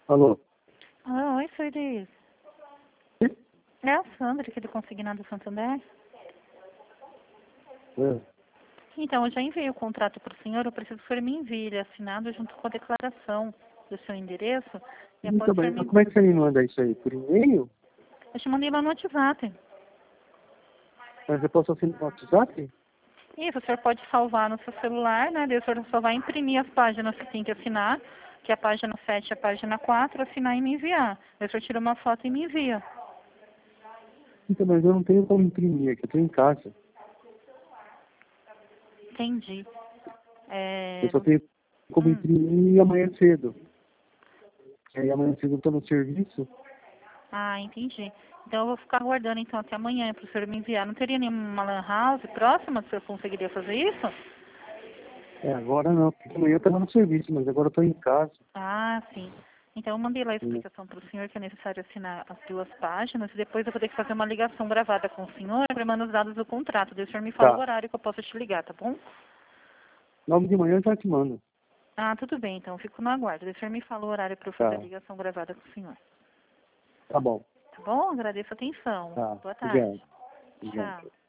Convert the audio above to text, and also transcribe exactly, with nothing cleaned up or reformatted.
Alô? Ah, oi, senhor Luiz. Sim? É a Sandra, aqui do Consignado Santander. É. Então, eu já enviei o contrato para o senhor, eu preciso que o senhor me envie ele assinado junto com a declaração do seu endereço. E após Então, o senhor mas me... como é que você me manda isso aí? Por e-mail? Eu te mandei lá no WhatsApp. Mas eu posso assinar no WhatsApp? Isso, o senhor pode salvar no seu celular, né? Daí o senhor só vai imprimir as páginas que tem que assinar, que é a página sete e a página quatro, assinar e me enviar. Daí o senhor tira uma foto e me envia. Então, mas eu não tenho como imprimir aqui, eu estou em casa. Entendi. É... Eu só tenho como Hum. imprimir amanhã cedo. Aí amanhã cedo eu estou no serviço. Ah, entendi. Então eu vou ficar aguardando então até amanhã para o senhor me enviar. Não teria nenhuma lan house próxima que o senhor conseguiria fazer isso? É, agora não, porque amanhã eu estava no serviço, mas agora eu estou em casa. Ah, sim. Então eu mandei lá a Né? explicação para o senhor que é necessário assinar as duas páginas e depois eu vou ter que fazer uma ligação gravada com o senhor para mandar os dados do contrato. Daí o senhor me fala o Tá. horário que eu posso te ligar, tá bom? Nove de manhã eu já te mando. Ah, tudo bem, então fico no aguardo. Daí o senhor me fala o horário para eu fazer a Tá. ligação gravada com o senhor. Tá bom. Tá bom? Agradeço a atenção. Tá. Boa tarde. Obrigado. Obrigado. Tchau.